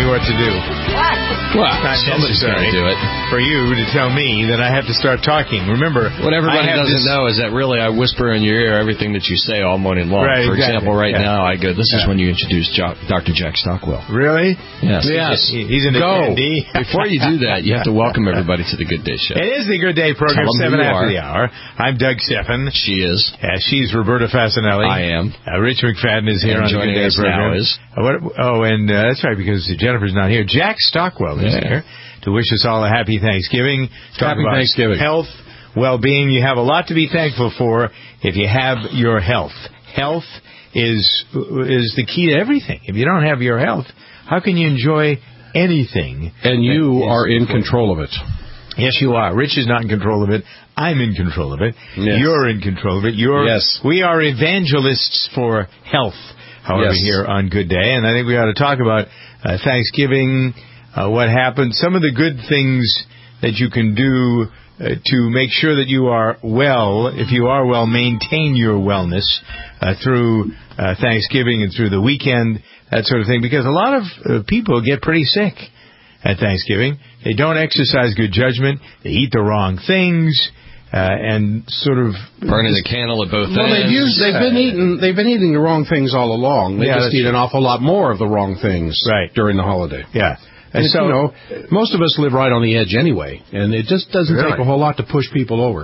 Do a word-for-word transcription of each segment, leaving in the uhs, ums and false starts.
what to do. Well, It's not somebody's got to necessary do it. for you to tell me that I have to start talking. Remember, what everybody I have doesn't this... know is that really I whisper in your ear everything that you say all morning long. Right, for exactly. example, right yeah. now I go, this yeah. is when you introduce jo- Doctor Jack Stockwell. Really? Yes. Yes. He's an Go. attendee. Before you do that, you have to welcome everybody to the Good Day Show. It is the Good Day program, Tell 'em seven who you after are. the hour. I'm Doug Steffen. She is. Uh, she's Roberta Fasanelli. I am. Uh, Rich McFadden is here And on the Good joining Day us program. now is... Uh, what, oh, and uh, that's right, because Jennifer's not here. Jack Stockwell is Yeah. here to wish us all a happy Thanksgiving. Talk Happy about Thanksgiving. health, well-being. You have a lot to be thankful for if you have your health. Health is is the key to everything. If you don't have your health, how can you enjoy anything? And you are in control of it. Yes, you are. Rich is not in control of it. I'm in control of it. Yes. You're in control of it. You're, yes. We are evangelists for health, however, yes. here on Good Day. And I think we ought to talk about uh, Thanksgiving, uh, what happened, some of the good things that you can do uh, to make sure that you are well. If you are well, maintain your wellness uh, through uh, Thanksgiving and through the weekend, that sort of thing. Because a lot of uh, people get pretty sick at Thanksgiving. They don't exercise good judgment. They eat the wrong things, uh, and sort of burning the candle at both well, ends. they've used, they've been eating they've been eating the wrong things all along. They Yeah, just eat true. an awful lot more of the wrong things Right. during the holiday. Yeah. And, And so, you know, most of us live right on the edge anyway, and it just doesn't Really? take a whole lot to push people over.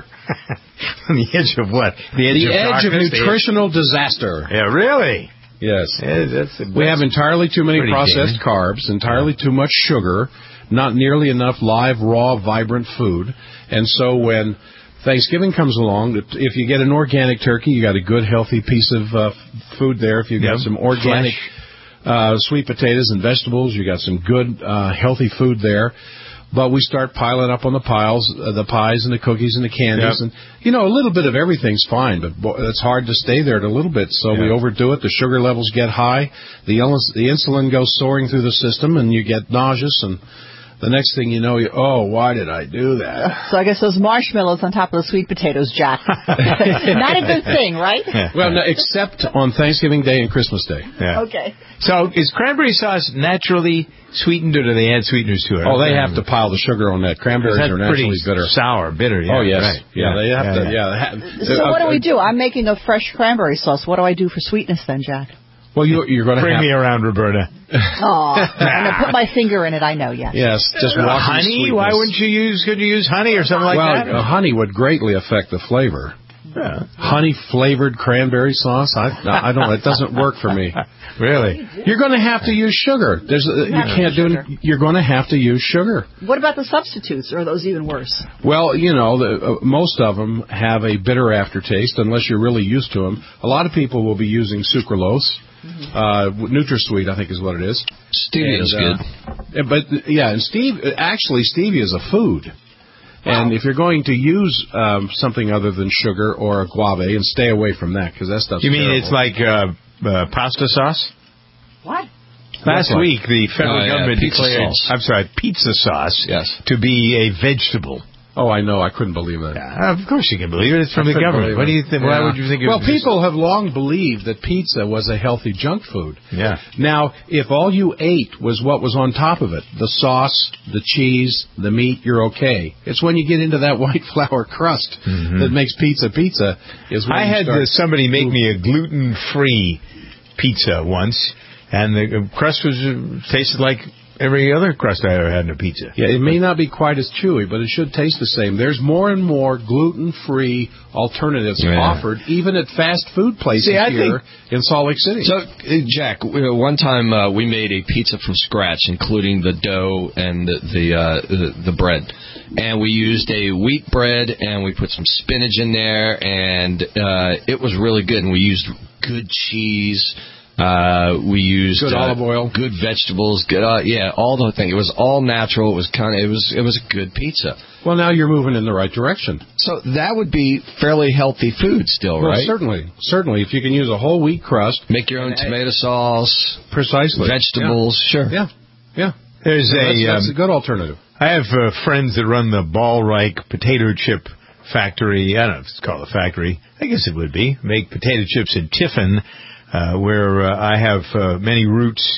on the edge of what? The edge The of edge of darkness? The nutritional disaster. Yeah, really? Yes. Yeah, that's the We have best. entirely too many Pretty processed gamey. carbs, entirely too much sugar, not nearly enough live, raw, vibrant food. And so when Thanksgiving comes along, if you get an organic turkey, you got a good, healthy piece of uh, food there. If you got Yep. some organic uh, sweet potatoes and vegetables, you got some good, uh, healthy food there. But we start piling up on the piles, uh, the pies and the cookies and the candies. Yep. And, you know, a little bit of everything's fine, but bo- it's hard to stay there a little bit. So we Yeah. overdo it. The sugar levels get high. The, il- the insulin goes soaring through the system, and you get nauseous. And the next thing you know, you oh, why did I do that? So I guess those marshmallows on top of the sweet potatoes, Jack. Not a good thing, right? Yeah. Well, no, except on Thanksgiving Day and Christmas Day. Yeah. Okay. So is cranberry sauce naturally sweetened, or do they add sweeteners to it? Oh, they have to pile the sugar on that. Cranberries That's are naturally pretty bitter. sour, bitter. Yeah, oh, yes. Right. Yeah, they have to. Yeah. they have- So uh, what do uh, we do? I'm making a fresh cranberry sauce. What do I do for sweetness then, Jack? Well, you, you're going to Bring have... me around, Roberta. Oh, I'm going to put my finger in it, I know, yes. Yes, just Uh, walk in honey? sweetness. Why wouldn't you use? Could you use honey or something like well, that? uh, honey would greatly affect the flavor. Yeah. Honey flavored cranberry sauce. I I don't. It doesn't work for me. Really? You're going to have to use sugar. There's a, you have to can't use do. sugar. You're going to have to use sugar. What about the substitutes? Or are those even worse? Well, you know, the, uh, most of them have a bitter aftertaste unless you're really used to them. A lot of people will be using sucralose. Mm-hmm. Uh, NutraSweet, I think, is what it is. Stevia's And, good. uh, But yeah, and Steve, actually, stevia is a food. And if you're going to use um, something other than sugar or a guave, and stay away from that because that stuff's You mean terrible. it's like uh, uh, pasta sauce? What? Last like- week, the federal Oh, yeah, government pizza declared, sauce. I'm sorry, pizza sauce Yes. to be a vegetable. Oh, I know. I couldn't believe that. Uh, of course you can believe it. It's from I the couldn't government. believe What do it. you think? Why Yeah. would you think it Well, was people have long believed that pizza was a healthy junk food. Yeah. Now, if all you ate was what was on top of it, the sauce, the cheese, the meat, you're okay. It's when you get into that white flour crust Mhm. that makes pizza pizza. Is when I you had start- uh, somebody make me a gluten-free pizza once, and the crust was uh, tasted like every other crust I ever had in a pizza. Yeah, it may not be quite as chewy, but it should taste the same. There's more and more gluten-free alternatives Yeah. offered, even at fast food places See, I here in Salt Lake City. So, uh, Jack, we- one time uh, we made a pizza from scratch, including the dough and the the, uh, the the bread, and we used a wheat bread, and we put some spinach in there, and uh, it was really good. And we used good cheese. Uh, we used Good uh, olive oil. good vegetables, good uh, yeah, all the thing. It was all natural. It was kind of it was it was a good pizza. Well, now you're moving in the right direction. So that would be fairly healthy food still, Well, right? certainly, certainly. If you can use a whole wheat crust, Make your own tomato sauce, precisely, vegetables, sure. Yeah, yeah. There's yeah. That's, a. that's um, a good alternative. I have uh, friends that run the Ballreich potato chip factory. I don't know if it's called a factory. I guess it would be. Make potato chips in Tiffin, uh, where uh, I have uh, many roots.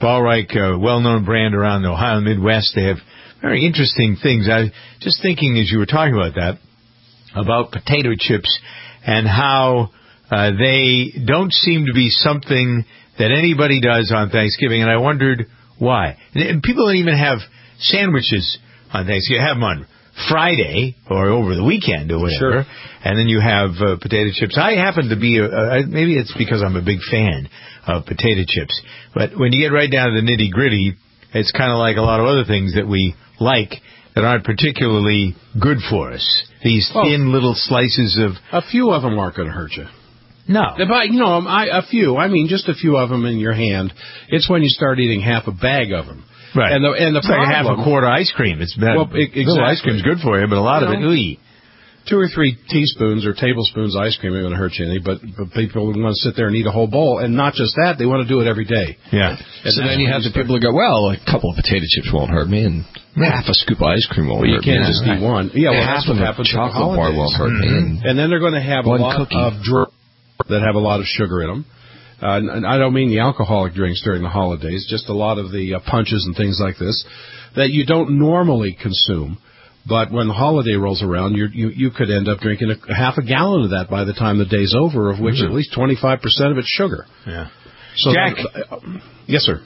Ballreich, a well-known brand around the Ohio Midwest. They have very interesting things. I just thinking as you were talking about that, about potato chips and how uh, they don't seem to be something that anybody does on Thanksgiving, and I wondered why. And people don't even have sandwiches on Thanksgiving. You have them on Friday or over the weekend or whatever, sure. And then you have uh, potato chips. I happen to be, a, a, maybe it's because I'm a big fan of potato chips, but when you get right down to the nitty-gritty, it's kind of like a lot of other things that we like that aren't particularly good for us. These thin oh, little slices of... A few of them aren't going to hurt you. No. But, you know, I, a few. I mean, just a few of them in your hand. It's when you start eating half a bag of them. Right. And the, and the it's problem, like a half a quart of ice cream. It's bad. Well, it, exactly. Little ice cream's good for you, but a lot you of know, it, ooey. Two or three teaspoons or tablespoons of ice cream ain't going to hurt you any, but, but people want to sit there and eat a whole bowl. And not just that, they want to do it every day. Yeah. And so then you have the people who go, well, a couple of potato chips won't hurt me, and half a scoop of ice cream won't well, hurt me. You can't just eat one. Yeah, well, half that's what of happens a chocolate bar won't hurt me. Mm-hmm. And then they're going to have a lot cookie. of drinks that have a lot of sugar in them. Uh, and I don't mean the alcoholic drinks during the holidays, just a lot of the uh, punches and things like this that you don't normally consume. But when the holiday rolls around, you're, you you could end up drinking a, a half a gallon of that by the time the day's over, of which mm-hmm. at least twenty-five percent of it's sugar. Yeah. So Jack. That, uh, yes, sir.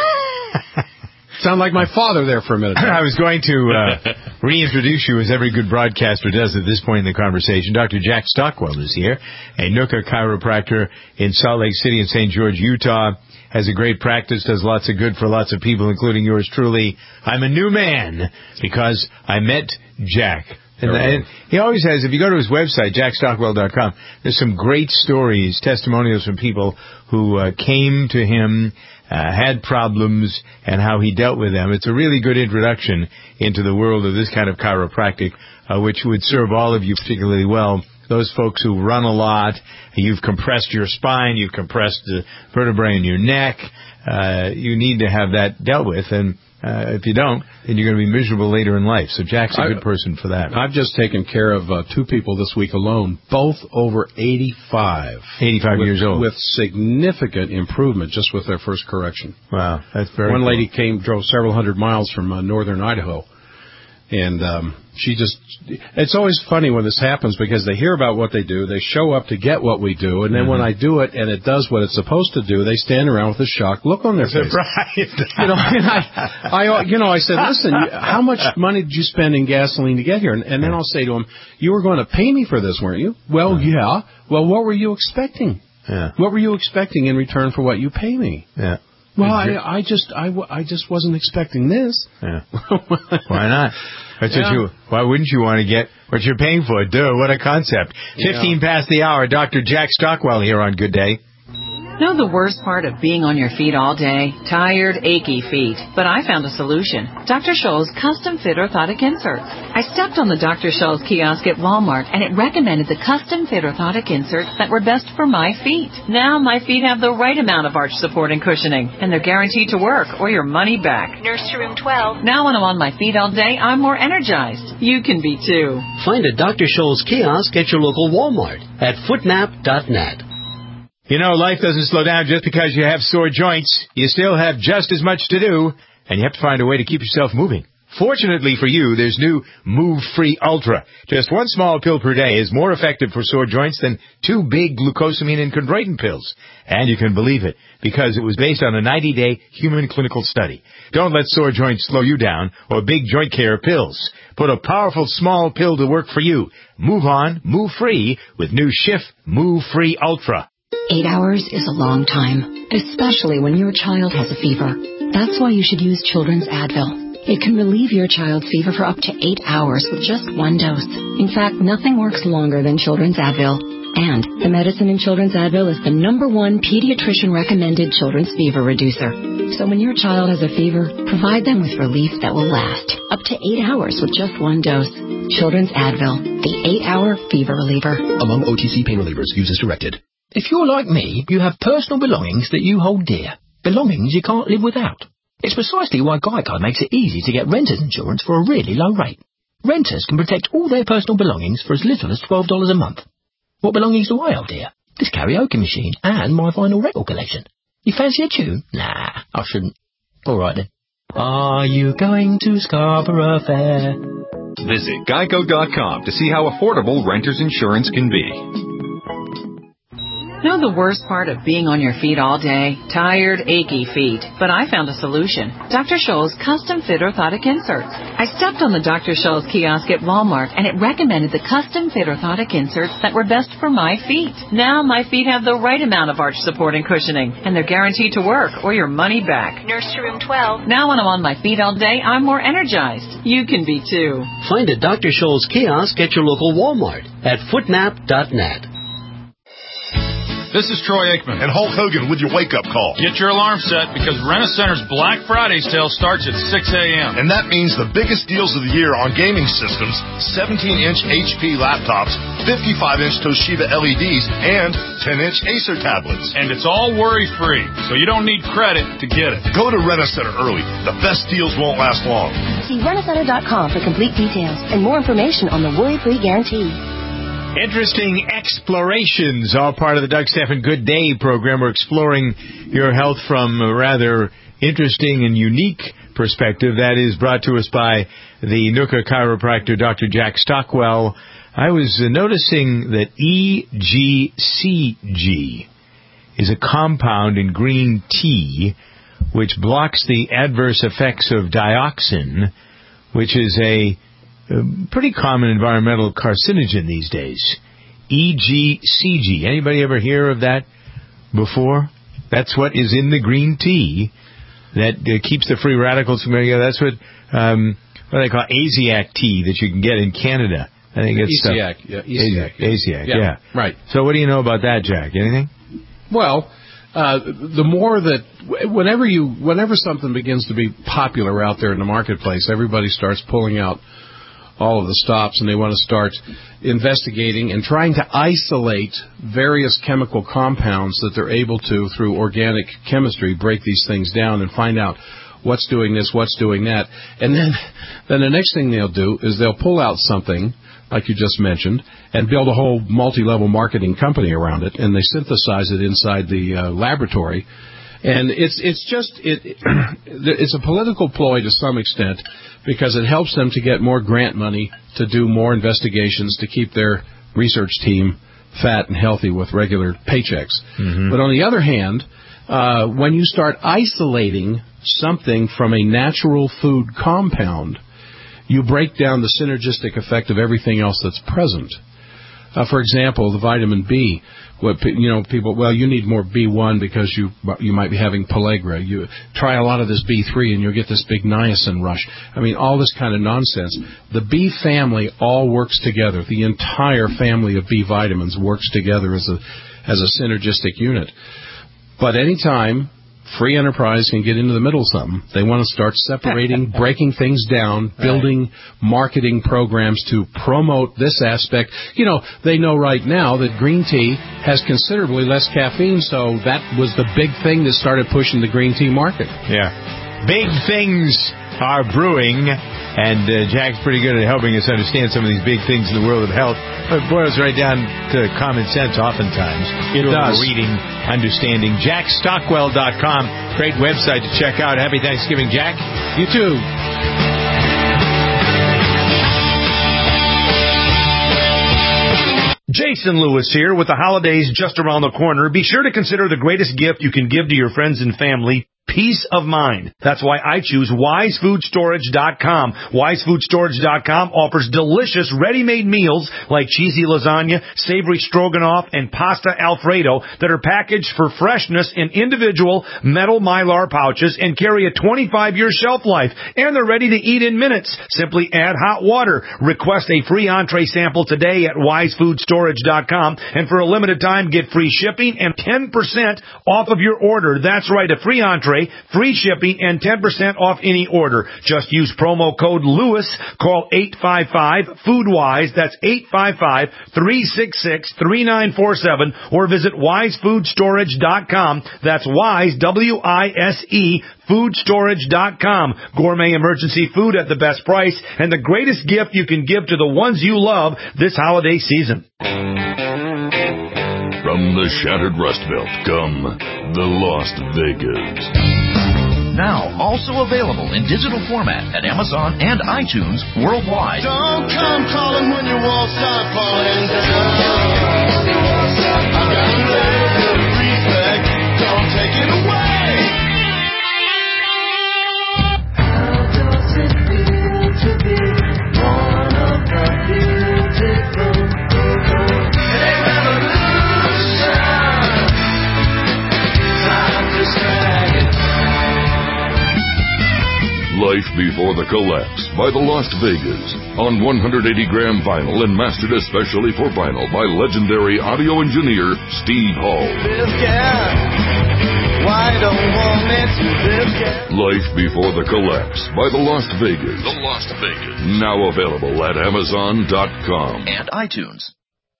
Sound like my father there for a minute. I was going to uh, reintroduce you, as every good broadcaster does at this point in the conversation. Doctor Jack Stockwell is here, a Nooka chiropractor in Salt Lake City and Saint George, Utah. Has a great practice, does lots of good for lots of people, including yours truly. I'm a new man because I met Jack. And, and he always has, if you go to his website, jack stockwell dot com, there's some great stories, testimonials from people who uh, came to him, uh, had problems, and how he dealt with them. It's a really good introduction into the world of this kind of chiropractic, uh, which would serve all of you particularly well. Those folks who run a lot, you've compressed your spine, you've compressed the vertebrae in your neck, uh, you need to have that dealt with, and uh, if you don't, then you're going to be miserable later in life. So Jack's a I, good person for that. I've just taken care of uh, two people this week alone, both over eighty-five. eighty-five with, years old. With significant improvement just with their first correction. Wow, that's very One cool. lady came, drove several hundred miles from uh, northern Idaho. And um, she just, it's always funny when this happens because they hear about what they do, they show up to get what we do, and then mm-hmm. when I do it and it does what it's supposed to do, they stand around with a shocked look on their face. Right. you know, and I, I, you know, I said, listen, how much money did you spend in gasoline to get here? And, and then I'll say to them, you were going to pay me for this, weren't you? Well, yeah. yeah. Well, what were you expecting? Yeah. What were you expecting in return for what you pay me? Yeah. Well, I, I just I, I just wasn't expecting this. Yeah. Why not? That's yeah. what you. Why wouldn't you want to get what you're paying for? Duh, what a concept. Fifteen yeah. past the hour. Doctor Jack Stockwell here on Good Day. Know the worst part of being on your feet all day? Tired, achy feet. But I found a solution. Doctor Scholl's Custom Fit Orthotic Inserts. I stepped on the Doctor Scholl's kiosk at Walmart, and it recommended the Custom Fit Orthotic Inserts that were best for my feet. Now my feet have the right amount of arch support and cushioning, and they're guaranteed to work or your money back. Nursery Room twelve. Now when I'm on my feet all day, I'm more energized. You can be too. Find a Doctor Scholl's kiosk at your local Walmart at footmap dot net. You know, life doesn't slow down just because you have sore joints. You still have just as much to do, and you have to find a way to keep yourself moving. Fortunately for you, there's new Move Free Ultra. Just one small pill per day is more effective for sore joints than two big glucosamine and chondroitin pills. And you can believe it, because it was based on a ninety-day human clinical study. Don't let sore joints slow you down or big joint care pills. Put a powerful small pill to work for you. Move on, move free with new Schiff Move Free Ultra. Eight hours is a long time, especially when your child has a fever. That's why you should use Children's Advil. It can relieve your child's fever for up to eight hours with just one dose. In fact, nothing works longer than Children's Advil. And the medicine in Children's Advil is the number one pediatrician-recommended children's fever reducer. So when your child has a fever, provide them with relief that will last up to eight hours with just one dose. Children's Advil, the eight-hour fever reliever. Among O T C pain relievers, use as directed. If you're like me, you have personal belongings that you hold dear. Belongings you can't live without. It's precisely why Geico makes it easy to get renter's insurance for a really low rate. Renters can protect all their personal belongings for as little as twelve dollars a month. What belongings do I hold dear? This karaoke machine and my vinyl record collection. You fancy a tune? Nah, I shouldn't. All right then. Are you going to Scarborough Fair? Visit geico dot com to see how affordable renter's insurance can be. Know the worst part of being on your feet all day? Tired, achy feet. But I found a solution. Doctor Scholl's Custom Fit Orthotic Inserts. I stepped on the Doctor Scholl's kiosk at Walmart, and it recommended the Custom Fit Orthotic Inserts that were best for my feet. Now my feet have the right amount of arch support and cushioning, and they're guaranteed to work or your money back. Nurse to room twelve. Now when I'm on my feet all day, I'm more energized. You can be too. Find a Doctor Scholl's kiosk at your local Walmart at footmap dot net. This is Troy Aikman and Hulk Hogan with your wake-up call. Get your alarm set because Rent-A-Center's Black Friday sale starts at six a.m. And that means the biggest deals of the year on gaming systems, seventeen-inch H P laptops, fifty-five inch Toshiba L E Ds, and ten inch Acer tablets. And it's all worry-free, so you don't need credit to get it. Go to Rent-A-Center early. The best deals won't last long. See rent a center dot com for complete details and more information on the worry-free guarantee. Interesting explorations, all part of the Doug Stephan Good Day program. We're exploring your health from a rather interesting and unique perspective. That is brought to us by the Nuka chiropractor, Doctor Jack Stockwell. I was noticing that E G C G is a compound in green tea which blocks the adverse effects of dioxin, which is a A pretty common environmental carcinogen these days. E G C G. Anybody ever hear of that before? That's what is in the green tea that uh, keeps the free radicals from going. That's what um, what they call Asiac tea that you can get in Canada. I think it's Asiac. Uh, yeah, Asiac. Asiac. Yeah, yeah. Right. So what do you know about that, Jack? Anything? Well, uh, the more that whenever you whenever something begins to be popular out there in the marketplace, everybody starts pulling out all of the stops, and they want to start investigating and trying to isolate various chemical compounds that they're able to, through organic chemistry, break these things down and find out what's doing this, what's doing that. And then, then the next thing they'll do is they'll pull out something, like you just mentioned, and build a whole multi-level marketing company around it, and they synthesize it inside the uh, laboratory. And it's it's just it it's a political ploy to some extent, because it helps them to get more grant money to do more investigations to keep their research team fat and healthy with regular paychecks. Mm-hmm. But on the other hand, uh, when you start isolating something from a natural food compound, you break down the synergistic effect of everything else that's present. Uh, for example, the vitamin B. What you know, people. Well, you need more B one because you you might be having pellagra. You try a lot of this B three, and you'll get this big niacin rush. I mean, all this kind of nonsense. The B family all works together. The entire family of B vitamins works together as a as a synergistic unit. But anytime free enterprise can get into the middle of something, they want to start separating, breaking things down, building marketing programs to promote this aspect. You know, they know right now that green tea has considerably less caffeine, so that was the big thing that started pushing the green tea market. Yeah. Big things are brewing, and uh, Jack's pretty good at helping us understand some of these big things in the world of health. It boils right down to common sense oftentimes. It does. Reading, understanding. Jack Stockwell dot com. Great website to check out. Happy Thanksgiving, Jack. You too. Jason Lewis here. With the holidays just around the corner, be sure to consider the greatest gift you can give to your friends and family: peace of mind. That's why I choose wise food storage dot com. wise food storage dot com offers delicious ready-made meals like cheesy lasagna, savory stroganoff, and pasta alfredo that are packaged for freshness in individual metal Mylar pouches and carry a twenty-five year shelf life. And they're ready to eat in minutes. Simply add hot water. Request a free entree sample today at wise food storage dot com. And for a limited time, get free shipping and ten percent off of your order. That's right, a free entree, free shipping, and ten percent off any order. Just use promo code Lewis. Call eight five five food wise. That's eight five five, three six six, three nine four seven. Or visit wise food storage dot com. That's Wise, W I S E, food storage dot com. Gourmet emergency food at the best price and the greatest gift you can give to the ones you love this holiday season. From the shattered Rust Belt come the Las Vegas. Now also available in digital format at Amazon and iTunes worldwide. Don't come calling when your walls start falling down. I've got a little respect. Don't take it away. How does it feel to be one of the beautiful people? It ain't revolution. Time to drag it. Life Before the Collapse by the Lost Vegas on one hundred eighty gram vinyl and mastered especially for vinyl by legendary audio engineer Steve Hall. Why don't want me to Life Before the Collapse by the Lost Vegas. The Lost Vegas. Now available at Amazon dot com and iTunes.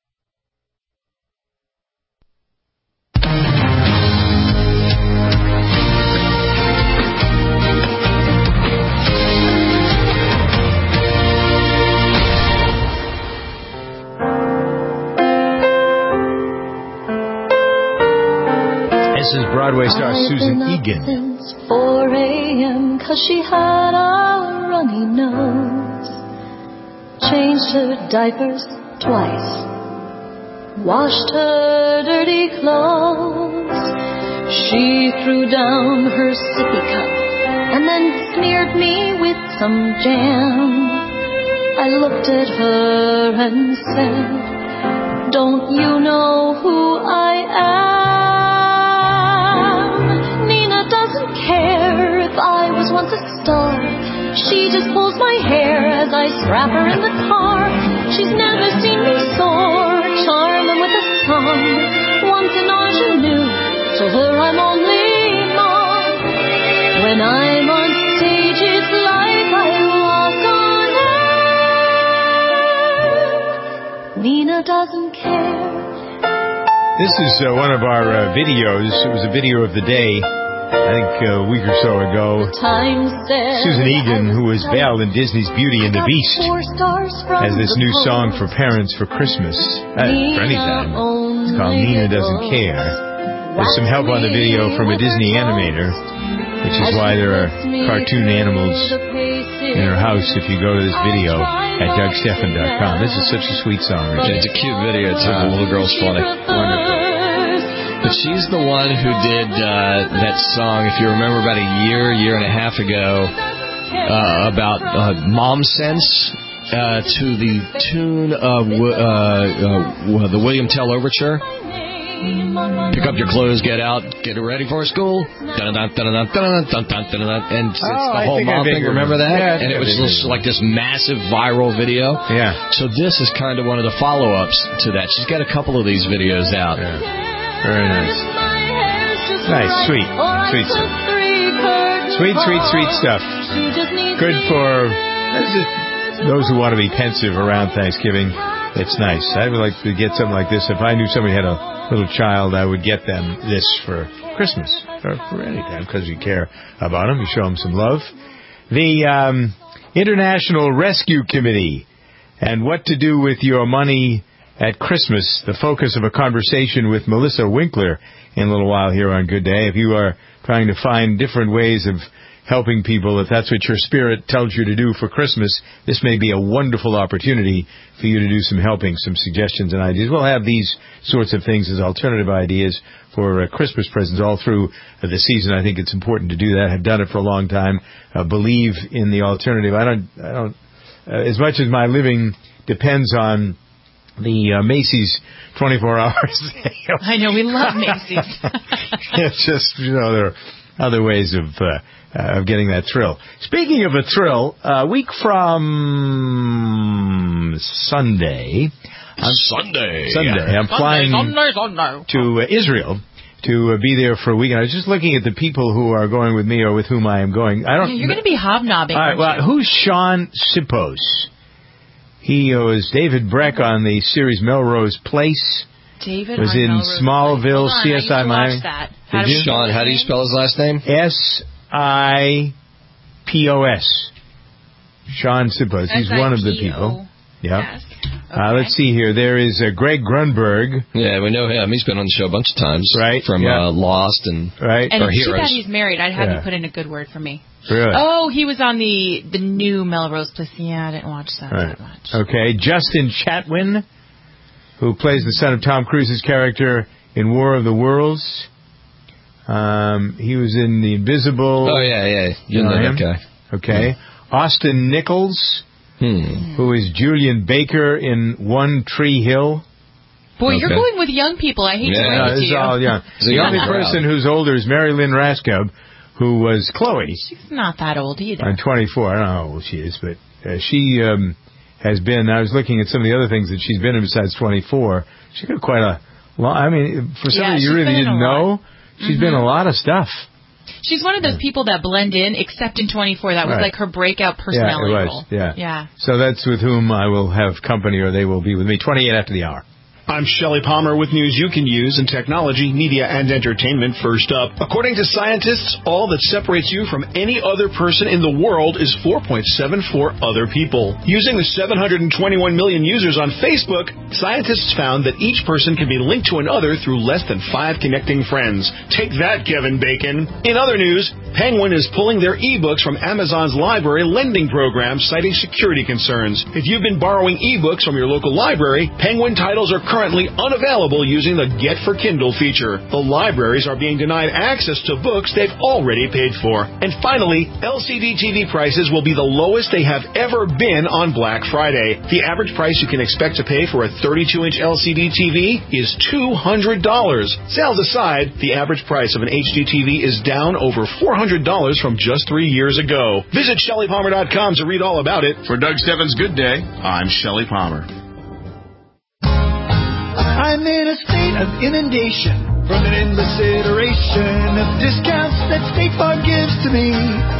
This is Broadway star Susan Egan. Since four a.m. cause she had a runny nose. Changed her diapers twice. Washed her dirty clothes. She threw down her sippy cup and then smeared me with some jam. I looked at her and said, don't you know who I am? Care if I was once a star. She just pulls my hair as I scrap her in the car. She's never seen me soar, charming with a song. Once an ingenue, to her I'm only mom. When I'm on stage it's like I walk on air. Nina doesn't care. This is uh, one of our uh, videos. It was a video of the day, I think uh, a week or so ago. Susan Egan, who was Belle in Disney's Beauty and the Beast, has this new song for parents for Christmas, uh, for any time. It's called Nina Doesn't Care. There's some help on the video from a Disney animator, which is why there are cartoon animals in her house if you go to this video at Doug Stephan dot com. This is such a sweet song. Right? It's a cute video. It's uh, the little girl's funny. Wonderful. But she's the one who did uh, that song, if you remember, about a year, year and a half ago, uh, about uh, Mom Sense, uh, to the tune of uh, uh, the William Tell Overture. Pick up your clothes, get out, get ready for school. And it's oh, the whole mom thing. Remember that? Yeah, and it was just like this massive viral video. Yeah. So this is kind of one of the follow-ups to that. She's got a couple of these videos out. Yeah. Very nice. Nice, sweet, sweet stuff. Sweet, sweet, sweet stuff. Good for those who want to be pensive around Thanksgiving. It's nice. I would like to get something like this. If I knew somebody had a little child, I would get them this for Christmas or for any time because you care about them. You show them some love. The um, International Rescue Committee and what to do with your money at Christmas, the focus of a conversation with Melissa Winkler in a little while here on Good Day. If you are trying to find different ways of helping people, if that's what your spirit tells you to do for Christmas, this may be a wonderful opportunity for you to do some helping, some suggestions and ideas. We'll have these sorts of things as alternative ideas for uh, Christmas presents all through uh, the season. I think it's important to do that. I've done it for a long time. Uh, believe in the alternative. I don't, I don't, uh, as much as my living depends on the uh, Macy's twenty-four hours. I know, we love Macy's. It's just, you know, there are other ways of uh, uh, of getting that thrill. Speaking of a thrill, a week from Sunday, I'm, Sunday, Sunday, I'm flying Sunday, Sunday. to uh, Israel to uh, be there for a week. And I was just looking at the people who are going with me or with whom I am going. I don't. Yeah, you're going to be hobnobbing. All right, well, who's Sean Sippos? He was David Breck on the series Melrose Place. David was in Melrose Smallville, on, C S I Miami. That. Did you? Sean, how do you spell his last name? S I P O S. Sean Sippos. He's one of the people. Yeah. Uh, let's see here. There is uh, Greg Grunberg. Yeah, we know him. He's been on the show a bunch of times. Right. From yeah. uh, Lost and, right. and or it's too Heroes. bad he's married. I'd have Yeah. you put in a good word for me. Really? Oh, he was on the the new Melrose Place. Yeah, I didn't watch that Right. that much. Okay. Justin Chatwin, who plays the son of Tom Cruise's character in War of the Worlds. Um, he was in The Invisible. Oh, yeah, yeah. You know that guy. Okay. Yeah. Austin Nichols, hmm. who is Julian Baker in One Tree Hill. Boy, Okay. you're going with young people. I hate Yeah, to no, break it this to is you. all young. It's a The young only crowd. person who's older is Mary Lynn Raskob, who was Chloe. She's not that old either. I'm twenty-four. I don't know how old she is, but uh, she um, has been. I was looking at some of the other things that she's been in besides twenty-four. She got quite a long. I mean, for Yeah, somebody you she's really been in didn't a lot. know, she's Mhm. been in a lot of stuff. She's one of those people that blend in, except in twenty-four. That was Right. like her breakout personality yeah, it was. role. Yeah. Yeah. So that's with whom I will have company, or they will be with me. twenty-eight after the hour. I'm Shelley Palmer with news you can use in technology, media, and entertainment. First up, according to scientists, all that separates you from any other person in the world is four point seven four other people. Using the seven hundred twenty-one million users on Facebook, scientists found that each person can be linked to another through less than five connecting friends. Take that, Kevin Bacon. In other news, Penguin is pulling their ebooks from Amazon's library lending program, citing security concerns. If you've been borrowing ebooks from your local library, Penguin titles are currently unavailable using the Get for Kindle feature. The libraries are being denied access to books they've already paid for. And finally, L C D T V prices will be the lowest they have ever been on Black Friday. The average price you can expect to pay for a thirty-two inch L C D T V is two hundred dollars. Sales aside, the average price of an H D T V is down over four hundred dollars from just three years ago. Visit Shelley Palmer dot com to read all about it. For Doug Stebbins' Good Day, I'm Shelley Palmer. I'm in a state of inundation from an endless iteration of discounts that State Farm gives to me.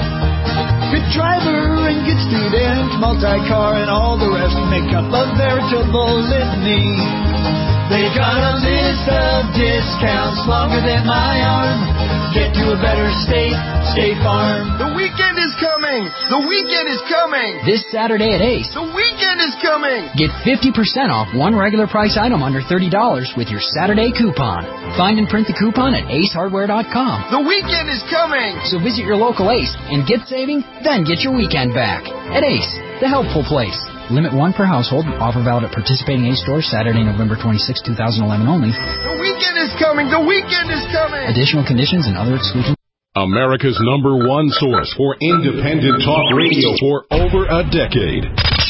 Good driver and good student, multi-car and all the rest make up a veritable litany. They've got a list of discounts longer than my arm. Get to a better state, State Farm. The weekend is coming! The weekend is coming! This Saturday at Ace, The weekend is coming! get fifty percent off one regular price item under thirty dollars with your Saturday coupon. Find and print the coupon at ace hardware dot com. The weekend is coming! So visit your local Ace and get saving, then get your weekend back. At Ace, the helpful place. Limit one per household. Offer valid at participating Ace stores Saturday, November twenty-sixth, twenty eleven only. The weekend is coming! The weekend is coming! Additional conditions and other exclusions. America's number one source for independent talk radio for over a decade.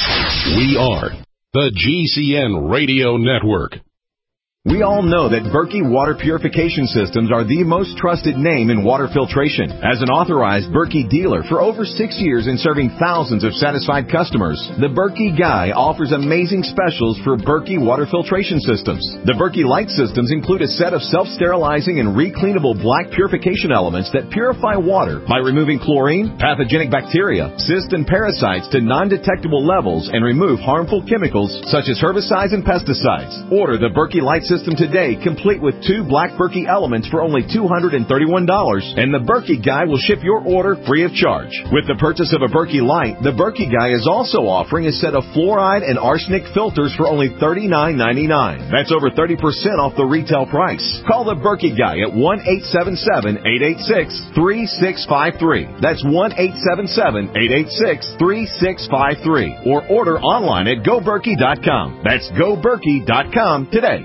We are the G C N Radio Network. We all know that Berkey Water Purification Systems are the most trusted name in water filtration. As an authorized Berkey dealer for over six years and serving thousands of satisfied customers, the Berkey Guy offers amazing specials for Berkey Water Filtration Systems. The Berkey Light Systems include a set of self-sterilizing and recleanable black purification elements that purify water by removing chlorine, pathogenic bacteria, cysts, and parasites to non-detectable levels and remove harmful chemicals such as herbicides and pesticides. Order the Berkey Light System today, complete with two black Berkey elements for only two hundred thirty-one dollars, and the Berkey Guy will ship your order free of charge. With the purchase of a Berkey Light, the Berkey Guy is also offering a set of fluoride and arsenic filters for only thirty-nine ninety-nine. That's over thirty percent off the retail price. Call the Berkey Guy at one eight seven seven, eight eight six, three six five three. That's one eight seven seven, eight eight six, three six five three. Or order online at go berkey dot com. That's go berkey dot com today.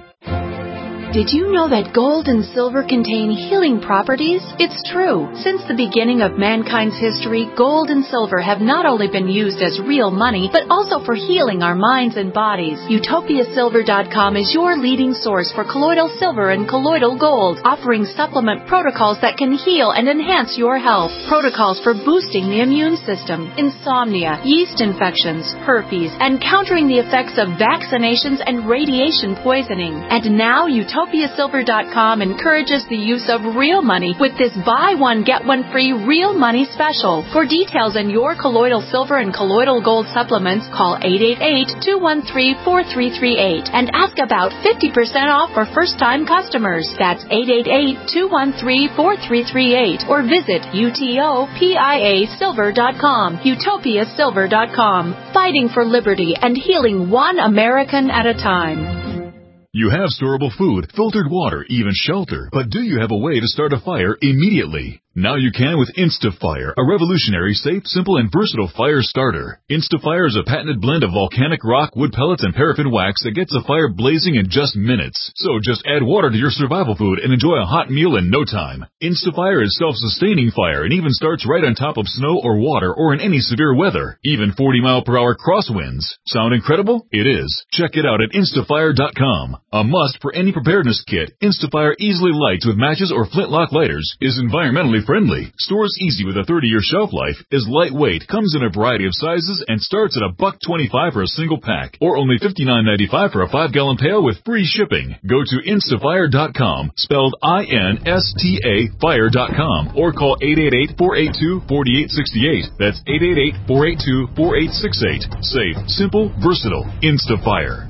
Did you know that gold and silver contain healing properties? It's true. Since the beginning of mankind's history, gold and silver have not only been used as real money, but also for healing our minds and bodies. utopia silver dot com is your leading source for colloidal silver and colloidal gold, offering supplement protocols that can heal and enhance your health. Protocols for boosting the immune system, insomnia, yeast infections, herpes, and countering the effects of vaccinations and radiation poisoning. And now Utopia Utopia Silver dot com encourages the use of real money with this buy one, get one free real money special. For details on your colloidal silver and colloidal gold supplements, call eight eight eight, two one three, four three three eight and ask about fifty percent off for first-time customers. That's eight eight eight, two one three, four three three eight or visit Utopia Silver dot com. Utopia Silver dot com. Fighting for liberty and healing one American at a time. You have storable food, filtered water, even shelter, but do you have a way to start a fire immediately? Now you can with InstaFire, a revolutionary, safe, simple, and versatile fire starter. InstaFire is a patented blend of volcanic rock, wood pellets, and paraffin wax that gets a fire blazing in just minutes. So just add water to your survival food and enjoy a hot meal in no time. InstaFire is self-sustaining fire and even starts right on top of snow or water or in any severe weather, even forty mile per hour crosswinds. Sound incredible? It is. Check it out at Instafire dot com. A must for any preparedness kit, Instafire easily lights with matches or flintlock lighters, is environmentally friendly, stores easy with a thirty year shelf life, is lightweight, comes in a variety of sizes, and starts at a buck twenty-five for a single pack, or only fifty-nine ninety-five for a five gallon pail with free shipping. Go to Instafire dot com, spelled I N S T A fire dot com, or call eight eight eight, four eight two, four eight six eight. That's eight eight eight, four eight two, four eight six eight. Safe, simple, versatile. Instafire.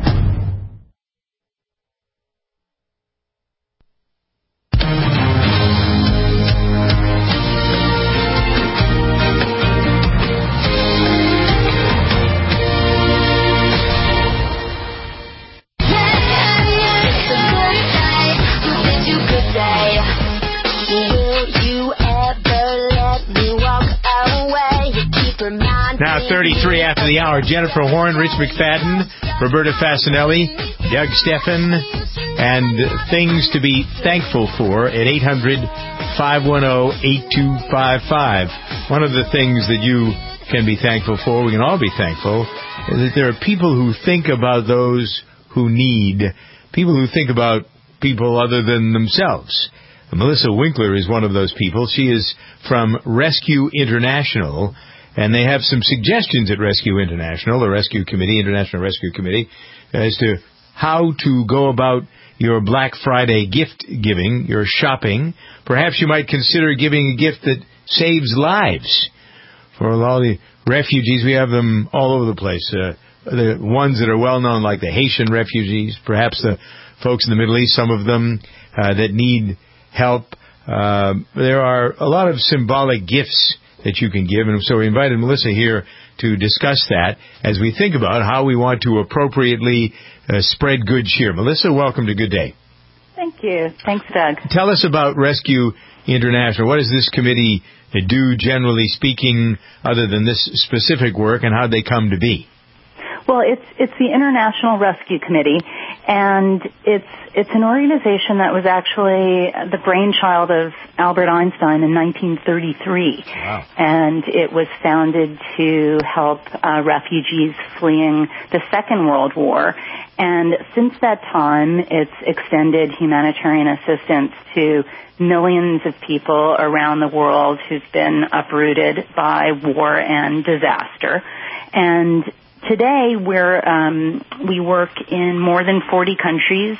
Now thirty-three after the hour. Jennifer Horn, Rich McFadden, Roberta Fasinelli, Doug Steffen, and things to be thankful for at eight hundred, five one zero, eight two five five. One of the things that you can be thankful for, we can all be thankful, is that there are people who think about those who need, people who think about people other than themselves. Melissa Winkler is one of those people. She is from Rescue International, and they have some suggestions at Rescue International, the Rescue Committee, International Rescue Committee, as to how to go about your Black Friday gift giving, your shopping. Perhaps you might consider giving a gift that saves lives. For all the refugees, we have them all over the place. Uh, the ones that are well known, like the Haitian refugees, perhaps the folks in the Middle East, some of them uh, that need help. Uh, there are a lot of symbolic gifts that you can give. And so we invited Melissa here to discuss that as we think about how we want to appropriately uh, spread good cheer. Melissa, welcome to Good Day. Thank you. Thanks, Doug. Tell us about Rescue International. What does this committee do, generally speaking, other than this specific work, and how did they come to be? Well, it's it's the International Rescue Committee, and it's it's an organization that was actually the brainchild of Albert Einstein in nineteen thirty-three. Wow. And it was founded to help uh, refugees fleeing the Second World War. And since that time, it's extended humanitarian assistance to millions of people around the world who've been uprooted by war and disaster. And today, we're, um, we work in more than forty countries,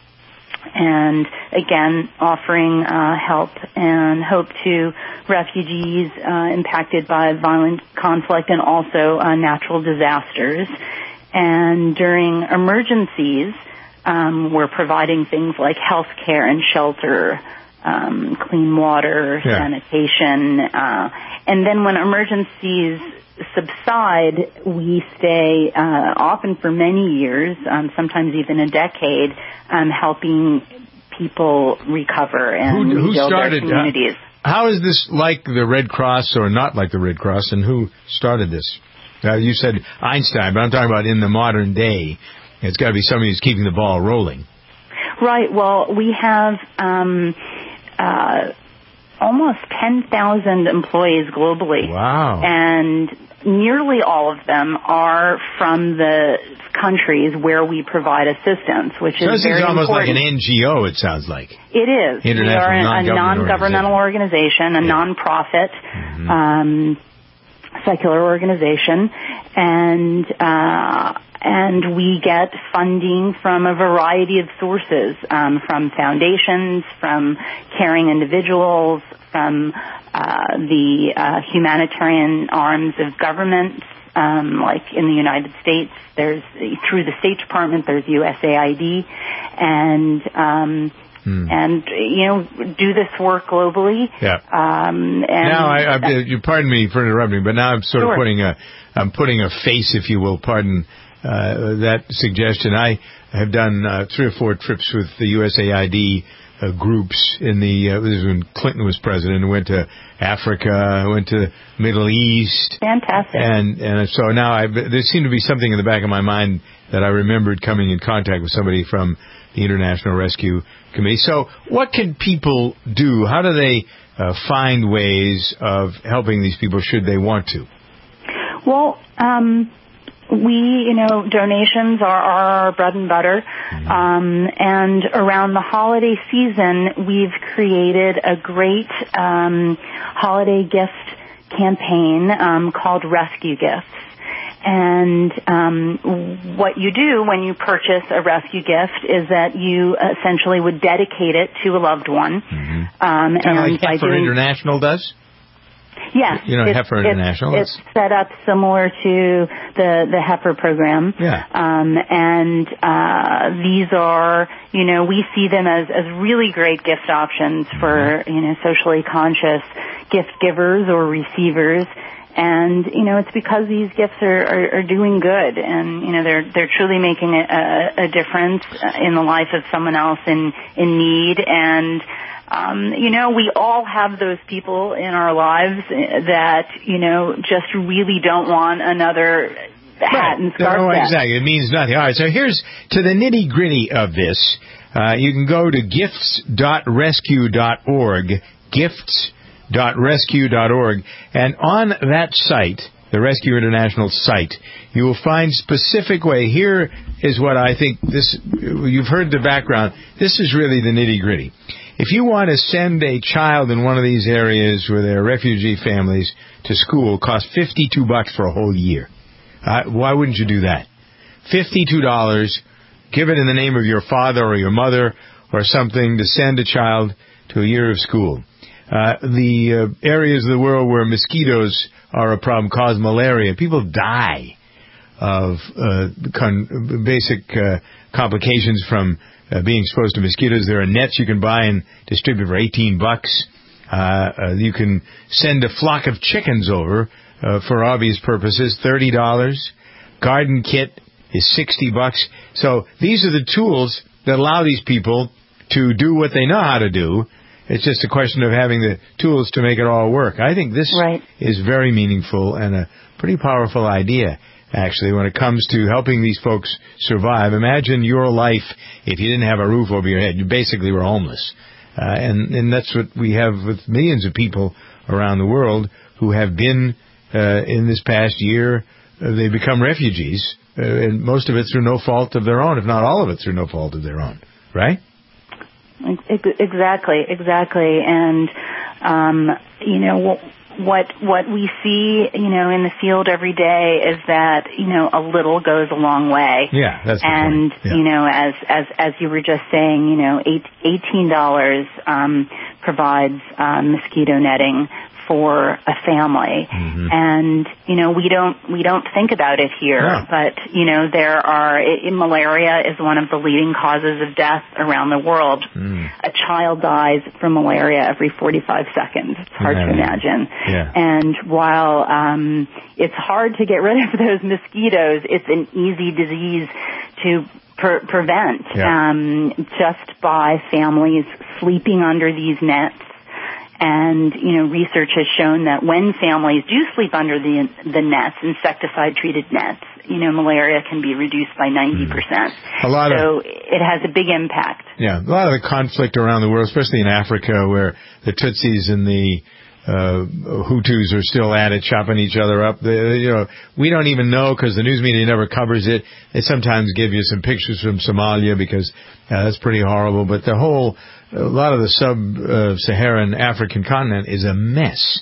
and again, offering uh, help and hope to refugees uh, impacted by violent conflict and also uh, natural disasters. And during emergencies, um, we're providing things like health care and shelter, um, clean water, yeah. sanitation, uh, and then when emergencies subside, we stay uh, often for many years, um, sometimes even a decade, um, helping people recover and who, who rebuild started, their communities. Uh, how is this like the Red Cross or not like the Red Cross, and who started this? Uh, you said Einstein, but I'm talking about in the modern day. It's got to be somebody who's keeping the ball rolling. Right. Well, we have um, uh, almost ten thousand employees globally. Wow. And nearly all of them are from the countries where we provide assistance, which so is very almost important. like an N G O, it sounds like. It is. We are a non-governmental organization, a yeah. non-profit, mm-hmm. um, secular organization, and uh, and we get funding from a variety of sources, um, from foundations, from caring individuals, from uh, the uh, humanitarian arms of governments, um, like in the United States. There's through the State Department. There's U S A I D, and um, hmm. and you know do this work globally. Yeah. Um, and now, I, I, you pardon me for interrupting, but now I'm sort sure. of putting a I'm putting a face, if you will, pardon uh, that suggestion. I have done uh, three or four trips with the U S A I D uh, groups in the. Uh, this was when Clinton was president. I went to Africa. I went to Middle East. Fantastic. And and so now I there seemed to be something in the back of my mind that I remembered coming in contact with somebody from the International Rescue Committee. So what can people do? How do they uh, find ways of helping these people should they want to? Well, um, we, you know, donations are, are our bread and butter. Mm-hmm. Um, and around the holiday season, we've created a great um, holiday gift campaign um, called Rescue Gifts. And um, what you do when you purchase a rescue gift is that you essentially would dedicate it to a loved one. Mm-hmm. Um, kind and of like by Heifer doing, International does? Yes. You know, it's, Heifer it's, International. It's set up similar to the, the Heifer program. Yeah. Um, and uh, these are, you know, we see them as, as really great gift options for, you know, socially conscious gift givers or receivers. And, you know, it's because these gifts are, are, are doing good, and, you know, they're they're truly making a, a difference in the life of someone else in, in need. And, um, you know, we all have those people in our lives that, you know, just really don't want another hat right. and scarf no, set. Exactly. It means nothing. All right, so here's to the nitty-gritty of this. Uh, you can go to gifts dot rescue dot org, gifts dot rescue dot org, and on that site, the Rescue International site, you will find specific way. Here is what I think this, you've heard the background. This is really the nitty-gritty. If you want to send a child in one of these areas where there are refugee families to school, it costs fifty-two bucks for a whole year. Uh, why wouldn't you do that? fifty-two dollars, give it in the name of your father or your mother or something to send a child to a year of school. Uh, the uh, areas of the world where mosquitoes are a problem cause malaria. People die of uh, con- basic uh, complications from uh, being exposed to mosquitoes. There are nets you can buy and distribute for eighteen bucks. Uh, uh, you can send a flock of chickens over uh, for obvious purposes, thirty dollars. Garden kit is sixty bucks. So these are the tools that allow these people to do what they know how to do. It's just a question of having the tools to make it all work. I think this right. is very meaningful and a pretty powerful idea, actually, when it comes to helping these folks survive. Imagine your life if you didn't have a roof over your head. You basically were homeless. Uh, and, and that's what we have with millions of people around the world who have been, uh, in this past year, uh, they become refugees, uh, and most of it through no fault of their own, if not all of it through no fault of their own. Right? Exactly, exactly. And, um, you know, what, what we see, you know, in the field every day is that, you know, a little goes a long way. Yeah, that's the And, point. Yeah. you know, as, as, as you were just saying, you know, eight, eighteen dollars, um, provides, um, mosquito netting for a family. Mm-hmm. And, you know, we don't, we don't think about it here, no. but, you know, there are, it, malaria is one of the leading causes of death around the world. Mm. A child dies from malaria every forty-five seconds. It's hard yeah. to imagine. Yeah. And while, um, it's hard to get rid of those mosquitoes, it's an easy disease to pre- prevent, yeah. um, just by families sleeping under these nets. And, you know, research has shown that when families do sleep under the the nets, insecticide-treated nets, you know, malaria can be reduced by ninety percent. A lot so of, it has a big impact. Yeah, a lot of the conflict around the world, especially in Africa, where the Tutsis and the uh, Hutus are still at it, chopping each other up. They, you know, we don't even know because the news media never covers it. They sometimes give you some pictures from Somalia because uh, that's pretty horrible. But the whole, a lot of the sub-Saharan uh, African continent is a mess.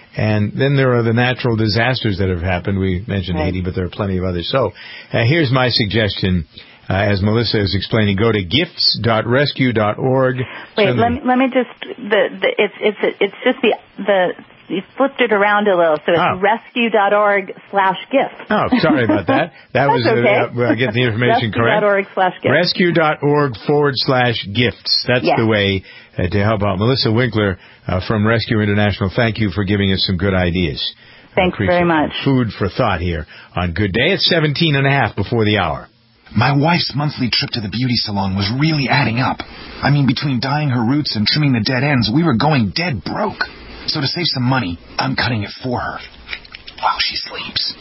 And then there are the natural disasters that have happened. We mentioned Right. Haiti, but there are plenty of others. So uh, here's my suggestion. Uh, as Melissa is explaining, go to gifts dot rescue dot org. Wait, Send let them- me let me just the, the it's it's it's just the the you flipped it around a little, so it's Oh. rescue dot org slash gift. Oh, sorry about that. That was That's okay. uh, uh, get the information correct. rescue dot org slash gift. rescue dot org forward slash gifts. That's Yes. the way uh, to help out. Melissa Winkler uh, from Rescue International, thank you for giving us some good ideas. Thanks very much. Food for thought here on Good Day. It's seventeen and a half before the hour. My wife's monthly trip to the beauty salon was really adding up. I mean, between dyeing her roots and trimming the dead ends, we were going dead broke. So to save some money, I'm cutting it for her. While she sleeps.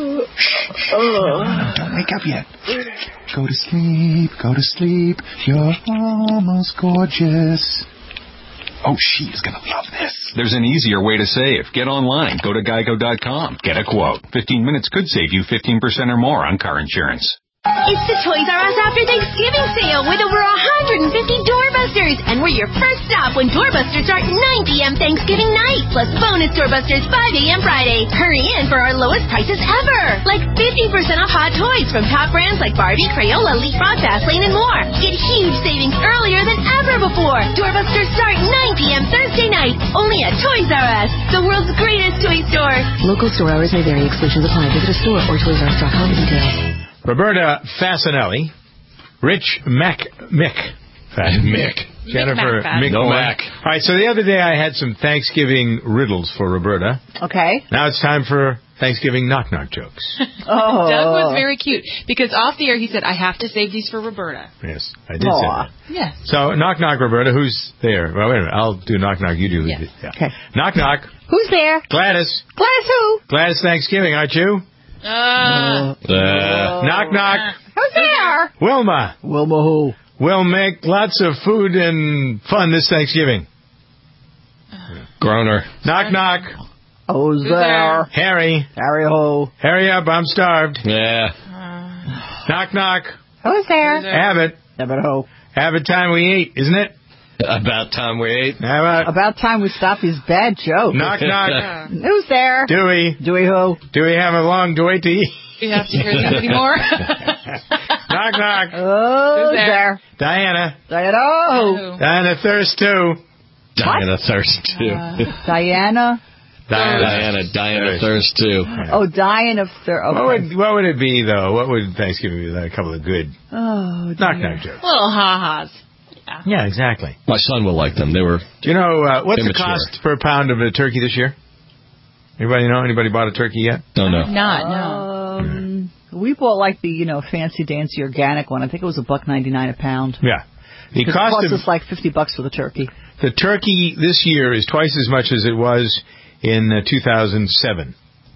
Shh, no, no, don't wake up yet. Go to sleep, go to sleep. You're almost gorgeous. Oh, she is going to love this. There's an easier way to save. Get online. Go to geico dot com. Get a quote. fifteen minutes could save you fifteen percent or more on car insurance. It's the Toys R Us After Thanksgiving sale with over one hundred fifty doorbusters. And we're your first stop when doorbusters start nine p.m. Thanksgiving night. Plus bonus doorbusters five a.m. Friday. Hurry in for our lowest prices ever. Like fifty percent off hot toys from top brands like Barbie, Crayola, Leapfrog, Fastlane, and more. Get huge savings earlier than ever before. Doorbusters start nine p.m. Thursday night. Only at Toys R Us, the world's greatest toy store. Local store hours may vary. Exclusions apply. Visit a store or toys r us dot com for details. Roberta Fasanelli, Rich Mac Mick, Mick, Jennifer Mac. Mick. No All Mac. right, so the other day I had some Thanksgiving riddles for Roberta. Okay. Now it's time for Thanksgiving knock knock jokes. Oh. Doug was very cute because off the air he said, I have to save these for Roberta. Yes, I did say Aw. that. Yes. So knock knock, Roberta. Who's there? Well, wait a minute. I'll do knock knock. You do. Yes. Yeah. Okay. Knock knock. Who's there? Gladys. Gladys who? Gladys Thanksgiving, aren't you? Uh, Uh, Knock knock. Who's there? Wilma. Wilma who? We'll make lots of food and fun this Thanksgiving. Groner. Knock knock. Who's there? there? Harry. Harry ho. Hurry up, I'm starved. Yeah. Knock knock. Who's there? Abbott. Abbott ho. Abbott time we ate, isn't it? About time we ate. How about About time we stop these bad jokes. knock knock? Who's there? Dewey. Dewey ho. Do we have a long to wait to eat? you have to hear these anymore. Knock knock. Who's there? there? Diana. Diana ho. Diana thirst too. Diana Thirst too. Diana. Diana. Diana, Diana Thirst too. Oh, Diana of Thir. Okay. What would what would it be though? What would Thanksgiving be? Like a couple of good Oh, knock dear. knock jokes. Little ha-has. Yeah, exactly. My son will like them. They were. Do you know uh, what's Immature. the cost per pound of a turkey this year? Anybody know? Anybody bought a turkey yet? Don't know. Not, no. Um, we bought like the, you know, fancy dancy organic one. I think it was a buck ninety nine a pound. Yeah. The 'Cause cost it cost of us like fifty bucks for the turkey. the turkey this year is twice as much as it was in uh, two thousand seven.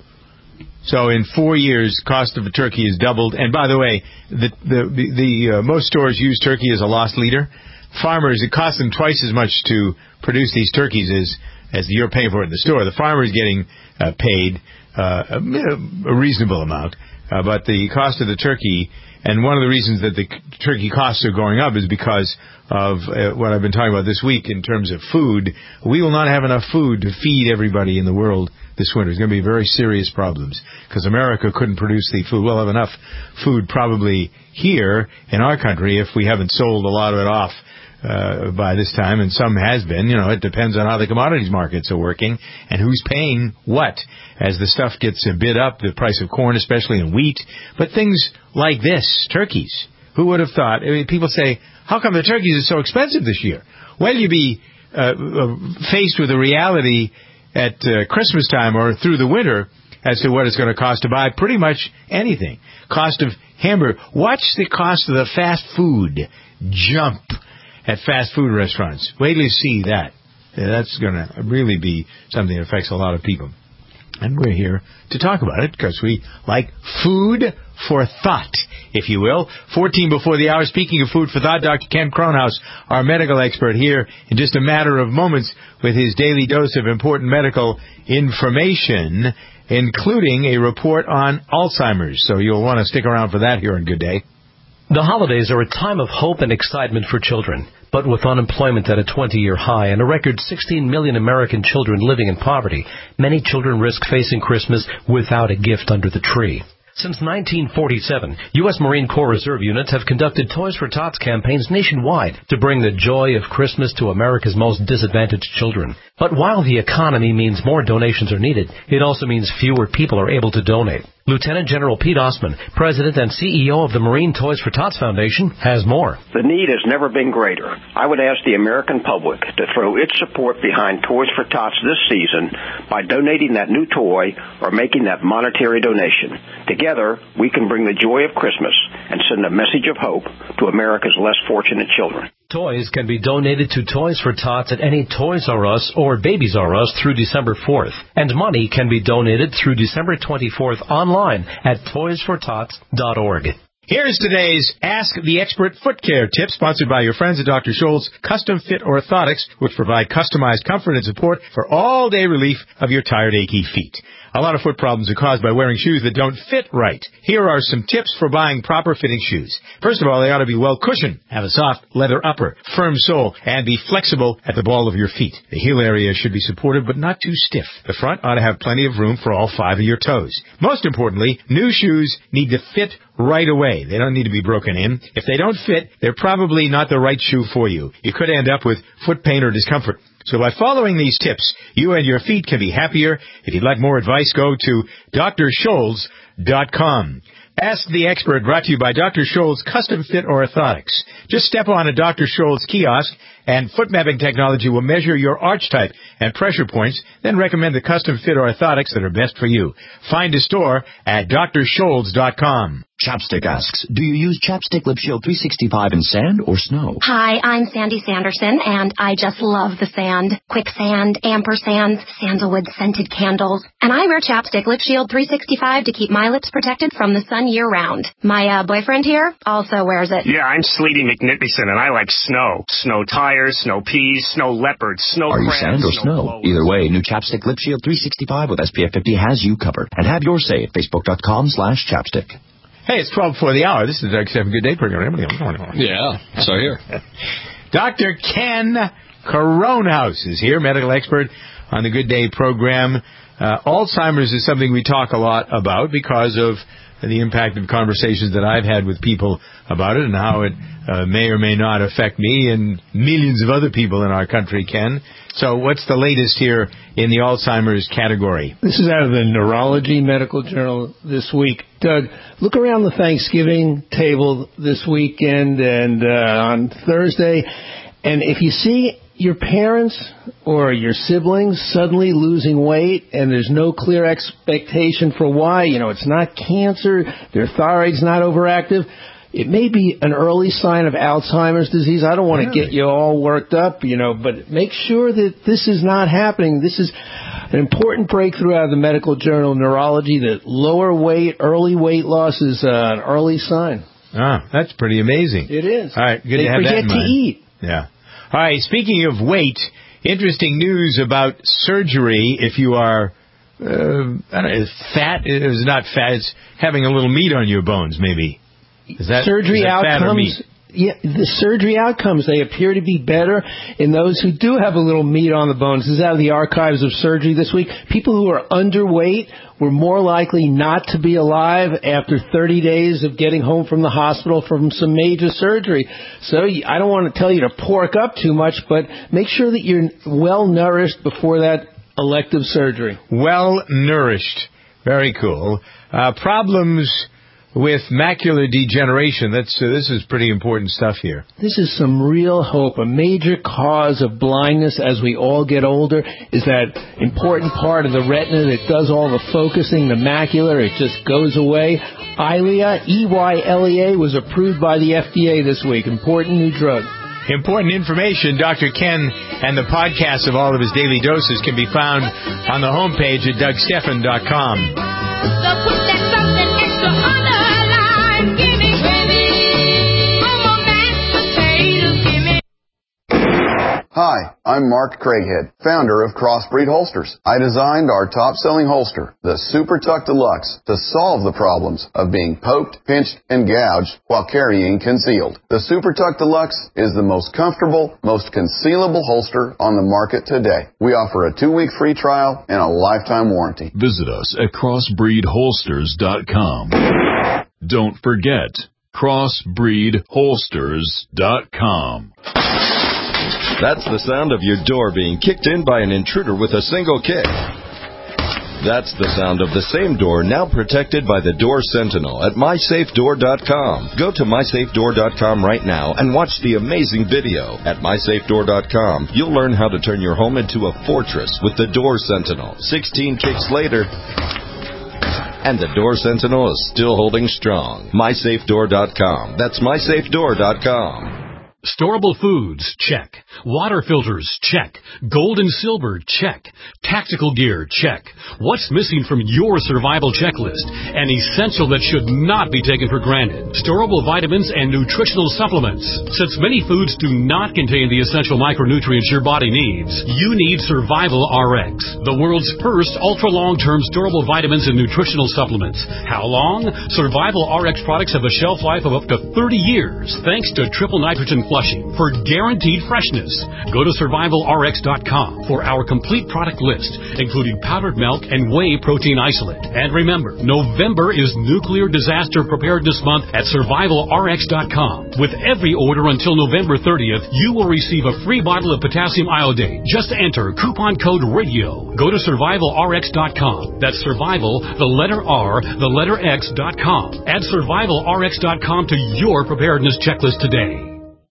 So in four years, cost of a turkey is doubled. And by the way, the the the, the uh, most stores use turkey as a loss leader. Farmers, it costs them twice as much to produce these turkeys as as you're paying for it in the store. The farmer is getting uh, paid uh, a, a reasonable amount, uh, but the cost of the turkey, and one of the reasons that the turkey costs are going up is because of uh, what I've been talking about this week in terms of food. We will not have enough food to feed everybody in the world this winter. It's going to be very serious problems because America couldn't produce the food. We'll have enough food probably here in our country if we haven't sold a lot of it off uh, by this time, and some has been. You know, it depends on how the commodities markets are working and who's paying what as the stuff gets uh, bid up, the price of corn especially and wheat. But things like this, turkeys, who would have thought? I mean, people say, how come the turkeys are so expensive this year? Well, you'd be uh, faced with a reality at uh, Christmas time or through the winter as to what it's going to cost to buy pretty much anything. Cost of hamburger. Watch the cost of the fast food jump at fast food restaurants. Wait till you see that. Yeah, that's going to really be something that affects a lot of people. And we're here to talk about it because we like food for thought, if you will. fourteen before the hour. Speaking of food for thought, Doctor Ken Cronhaus, our medical expert, here in just a matter of moments with his daily dose of important medical information, including a report on Alzheimer's. So you'll want to stick around for that here on Good Day. The holidays are a time of hope and excitement for children. But with unemployment at a twenty-year high and a record sixteen million American children living in poverty, many children risk facing Christmas without a gift under the tree. Since nineteen forty-seven, U S Marine Corps Reserve units have conducted Toys for Tots campaigns nationwide to bring the joy of Christmas to America's most disadvantaged children. But while the economy means more donations are needed, it also means fewer people are able to donate. Lieutenant General Pete Ostman, President and C E O of the Marine Toys for Tots Foundation, has more. The need has never been greater. I would ask the American public to throw its support behind Toys for Tots this season by donating that new toy or making that monetary donation. Together, we can bring the joy of Christmas and send a message of hope to America's less fortunate children. Toys can be donated to Toys for Tots at any Toys R Us or Babies R Us through December fourth. And money can be donated through December twenty-fourth online at toys for tots dot org. Here's today's Ask the Expert Foot Care tip, sponsored by your friends at Doctor Scholl's Custom Fit Orthotics, which provide customized comfort and support for all-day relief of your tired, achy feet. A lot of foot problems are caused by wearing shoes that don't fit right. Here are some tips for buying proper-fitting shoes. First of all, they ought to be well cushioned, have a soft leather upper, firm sole, and be flexible at the ball of your feet. The heel area should be supported but not too stiff. The front ought to have plenty of room for all five of your toes. Most importantly, new shoes need to fit right away. They don't need to be broken in. If they don't fit, they're probably not the right shoe for you. You could end up with foot pain or discomfort. So by following these tips, you and your feet can be happier. If you'd like more advice, go to D R Scholl's dot com. Ask the Expert, brought to you by Doctor Scholl's Custom Fit Orthotics. Just step on a Doctor Scholl's kiosk, and foot mapping technology will measure your arch type and pressure points, then recommend the custom fit orthotics that are best for you. Find a store at D R Scholl's dot com. Chapstick asks, do you use Chapstick Lip Shield three sixty-five in sand or snow? Hi, I'm Sandy Sanderson, and I just love the sand. Quicksand, ampersands, sandalwood scented candles. And I wear Chapstick Lip Shield three sixty-five to keep my lips protected from the sun year-round. My uh, boyfriend here also wears it. Yeah, I'm Sleety McNippison, and I like snow. Snow tires, snow peas, snow leopards, snow Are you crabs, sand or snow snow? Either way, new Chapstick Lip Shield three sixty-five with S P F fifty has you covered. And have your say at facebook.com slash chapstick. Hey, it's twelve before the hour. This is the Doug Stephen Good Day program. Yeah, so here. Doctor Ken Coronhouse is here, medical expert on the Good Day program. Uh, Alzheimer's is something we talk a lot about because of the impact of conversations that I've had with people about it and how it uh, may or may not affect me and millions of other people in our country, Ken. So what's the latest here in the Alzheimer's category? This is out of the Neurology Medical Journal this week. Doug, look around the Thanksgiving table this weekend and uh, on Thursday, and if you see your parents or your siblings suddenly losing weight and there's no clear expectation for why, you know, it's not cancer, their thyroid's not overactive, it may be an early sign of Alzheimer's disease. I don't want to really? get you all worked up, you know, but make sure that this is not happening. This is an important breakthrough out of the medical journal Neurology that lower weight, early weight loss is uh, an early sign. Ah, that's pretty amazing. It is. All right, good they to have forget that in to mind. eat. Yeah. All right, speaking of weight, interesting news about surgery if you are, uh, I don't know, fat. It's not fat. It's having a little meat on your bones, maybe. Is that surgery is that fat or outcomes? meat? Yeah, the surgery outcomes, they appear to be better in those who do have a little meat on the bones. This is out of the archives of surgery this week. People who are underweight were more likely not to be alive after thirty days of getting home from the hospital from some major surgery. So I don't want to tell you to pork up too much, but make sure that you're well nourished before that elective surgery. Well nourished. Very cool. Uh, problems with macular degeneration. That's uh, this is pretty important stuff here. This is some real hope. A major cause of blindness as we all get older is that important part of the retina that does all the focusing, the macula. It just goes away. Eylea, E Y L E A, was approved by the F D A this week. Important new drug. Important information. Doctor Ken and the podcast of all of his daily doses can be found on the homepage at Doug Stephan dot com. So put that something extra on the line. Give me gravy. I'm a mashed potatoes. Give me. Hi, I'm Mark Craighead, founder of Crossbreed Holsters. I designed our top-selling holster, the Super Tuck Deluxe, to solve the problems of being poked, pinched, and gouged while carrying concealed. The Super Tuck Deluxe is the most comfortable, most concealable holster on the market today. We offer a two-week free trial and a lifetime warranty. Visit us at crossbreed holsters dot com. Don't forget, crossbreed holsters dot com. That's the sound of your door being kicked in by an intruder with a single kick. That's the sound of the same door now protected by the Door Sentinel at my safe door dot com. Go to my safe door dot com right now and watch the amazing video. At my safe door dot com, you'll learn how to turn your home into a fortress with the Door Sentinel. sixteen kicks later, and the Door Sentinel is still holding strong. my safe door dot com. That's my safe door dot com. Storable foods, check. Water filters, check. Gold and silver, check. Tactical gear, check. What's missing from your survival checklist? An essential that should not be taken for granted. Storable vitamins and nutritional supplements. Since many foods do not contain the essential micronutrients your body needs, you need Survival R X, the world's first ultra-long-term storable vitamins and nutritional supplements. How long? Survival R X products have a shelf life of up to thirty years, thanks to triple nitrogen flushing for guaranteed freshness. Go to survival r x dot com for our complete product list, including powdered milk and whey protein isolate. And remember, November is Nuclear Disaster Preparedness Month at survival r x dot com. With every order until November thirtieth, you will receive a free bottle of potassium iodate. Just enter coupon code RADIO. Go to survival r x dot com. That's survival, the letter R, the letter X dot com. Add survival r x dot com to your preparedness checklist today.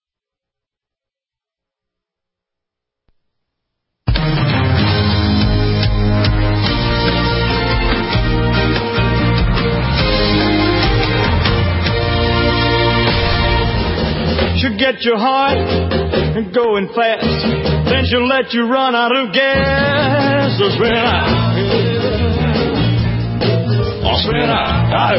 She'll get your heart going fast, then she'll let you run out of gas. So spin out, oh, spin out,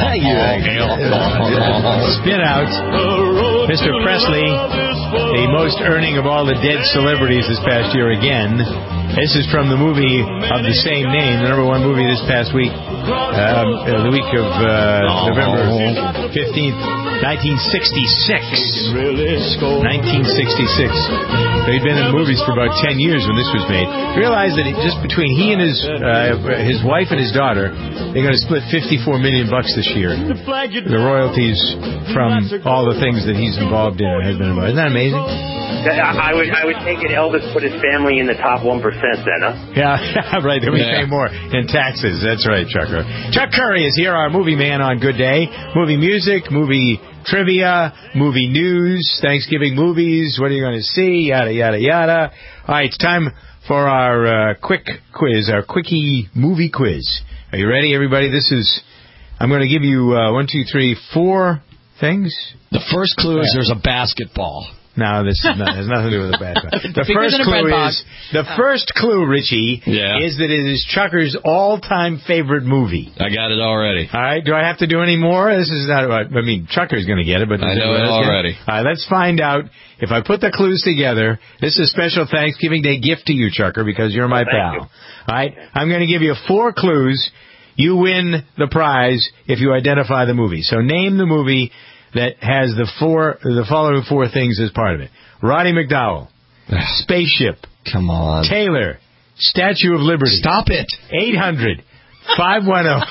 spin out. Mister Presley, the most earning of all the dead celebrities this past year again. This is from the movie of the same name, the number one movie this past week, um, uh, the week of uh, November fifteenth, nineteen sixty-six. nineteen sixty-six. So he'd been in the movies for about ten years when this was made. Realized that it, just between he and his uh, his wife and his daughter, they're going to split fifty-four million bucks this year. The royalties from all the things that he's involved in or had been involved. Isn't that amazing? I would I would take it Elvis put his family in the top one percent then, huh? Yeah, right. Then we yeah. pay more in taxes. That's right, Chuck. Chuck Curry is here, our movie man on Good Day. Movie music, movie trivia, movie news, Thanksgiving movies, what are you going to see, yada, yada, yada. All right, it's time for our uh, quick quiz, our quickie movie quiz. Are you ready, everybody? This is, I'm going to give you uh, one, two, three, four things. The first clue yeah. is there's a basketball. No, this is not, has nothing to do with the basketball. The Bigger first clue is the oh. first clue, Richie, yeah. is that it is Chucker's all-time favorite movie. I got it already. All right, do I have to do any more? This is not. I mean, Chucker's going to get it, but I know it already. All right, let's find out. If I put the clues together, this is a special Thanksgiving Day gift to you, Chucker, because you're my oh, pal. You. All right, I'm going to give you four clues. You win the prize if you identify the movie. So name the movie that has the four, the following four things as part of it. Roddy McDowell, Spaceship. Come on. Taylor, Statue of Liberty. Stop it. eight hundred, five one zero.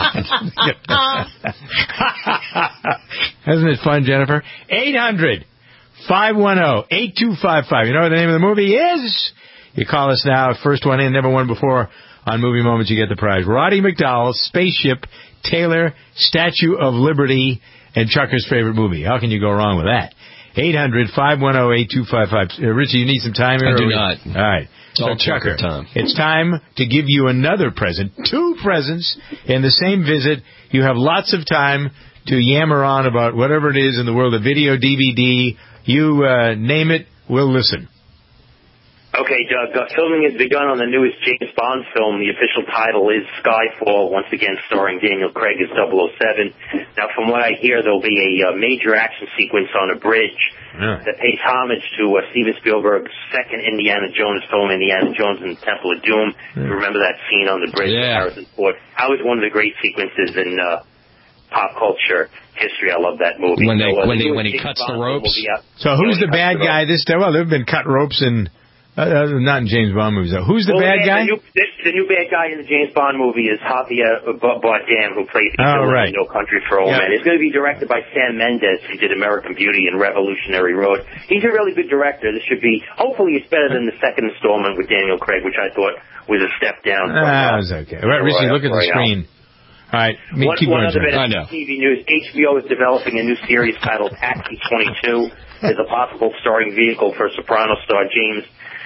Isn't it fun, Jennifer? eight hundred, five one zero, eight two five five. You know what the name of the movie is? You call us now. First one in, never won before. On Movie Moments, you get the prize. Roddy McDowell, Spaceship, Taylor, Statue of Liberty, and Chucker's favorite movie. How can you go wrong with that? eight hundred, five one zero, eight two five five. Uh, Richie, you need some time here? I do not. All right. It's all so, Chucker time. It's time to give you another present. Two presents in the same visit. You have lots of time to yammer on about whatever it is in the world of video, D V D. You uh, name it, we'll listen. Okay, Doug, uh, filming has begun on the newest James Bond film. The official title is Skyfall, once again starring Daniel Craig as double oh seven. Now, from what I hear, there'll be a uh, major action sequence on a bridge yeah. that pays homage to uh, Steven Spielberg's second Indiana Jones film, Indiana Jones and the Temple of Doom. Yeah. You remember that scene on the bridge yeah. with Harrison Ford? That was one of the great sequences in uh, pop culture history. I love that movie. When, they, so, uh, when, the he, when he cuts Bond the ropes? So who's the bad guy this time? Well, there have been cut ropes in... Uh, not in James Bond movies, though. Who's the well, bad man, guy? The new, the, the new bad guy in the James Bond movie is Javier Bardem, who played the oh, villain right. in No Country for Old yep. Men. It's going to be directed by Sam Mendes, who did American Beauty and Revolutionary Road. He's a really good director. This should be, hopefully it's better than the second installment with Daniel Craig, which I thought was a step down. From, ah, uh, it was okay. Right, Richie, look at the screen. All right, me, one, keep one going. other bit of T V news. H B O is developing a new series titled Taxi twenty-two as a possible starring vehicle for Soprano star James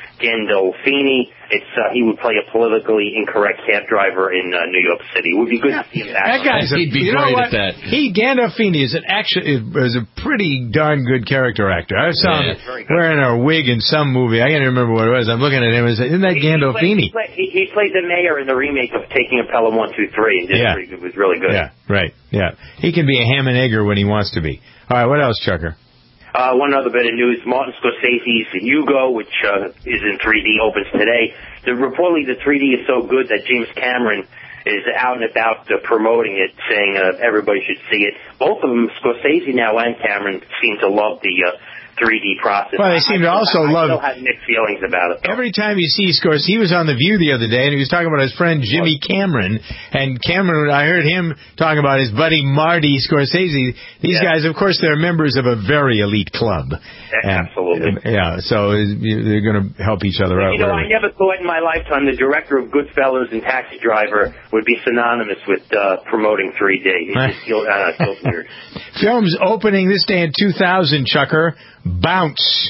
Gandolfini. It's uh, he would play a politically incorrect cab driver in uh, New York City. It would be good to see him back. That guy's a, He'd be you great know at that. He Gandolfini is an actually is a pretty darn good character actor. I saw yeah, him wearing a wig in some movie. I can't remember what it was. I'm looking at him and saying, "Isn't that he, Gandolfini?" He played, he, played, he played the mayor in the remake of Taking a Pelham one two three, and did yeah. pretty good. It was really good. Yeah, right. Yeah, he can be a ham and egger when he wants to be. All right, what else, Chucker? Uh, one other bit of news, Martin Scorsese's Hugo, which uh, is in three D, opens today. The, reportedly, the three D is so good that James Cameron is out and about uh, promoting it, saying uh, everybody should see it. Both of them, Scorsese now and Cameron, seem to love the uh, three D process. Well, they seem I, to I also still, love... I still have mixed feelings about it, though. Every time you see Scorsese, he was on The View the other day, and he was talking about his friend Jimmy Cameron, and Cameron, I heard him talking about his buddy Marty Scorsese. These yeah. guys, of course, they're members of a very elite club. Yeah, absolutely. And, yeah, so they're going to help each other but, out. You know, I never thought in my lifetime the director of Goodfellas and Taxi Driver would be synonymous with uh, promoting three D. It just feels, uh, feels weird. Films opening this day in two thousand, Chucker. Bounce.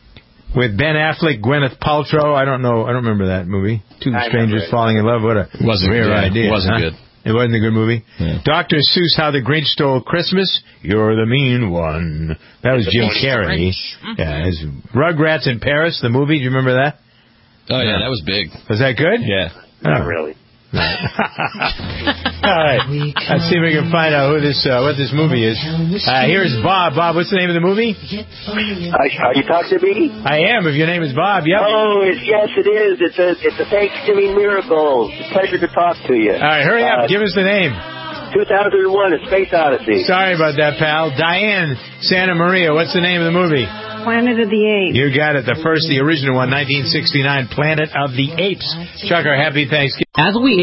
With Ben Affleck, Gwyneth Paltrow. I don't know. I don't remember that movie. Two I Strangers Falling in Love. What a wasn't rare good. idea. It wasn't huh? good. It wasn't a good movie. Yeah. Doctor Seuss, How the Grinch Stole Christmas. You're the mean one. That was Jim Carrey. Mm-hmm. Yeah. It's Rugrats in Paris, the movie. Do you remember that? Oh, yeah, that was big. Was that good? Yeah. Not oh. really. All right. Let's see if we can find out who this, uh, what this movie is. Uh, here's Bob. Bob, what's the name of the movie? Uh, are you talking to me? I am. If your name is Bob, yep. Oh, it's, yes, it is. It's a it's a Thanksgiving miracle. It's a pleasure to talk to you. All right, hurry up. Uh, Give us the name. two thousand one, A Space Odyssey. Sorry about that, pal. Diane Santa Maria. What's the name of the movie? Planet of the Apes. You got it. The first, the original one, nineteen sixty-nine, Planet of the Apes. Chucker, happy Thanksgiving. As we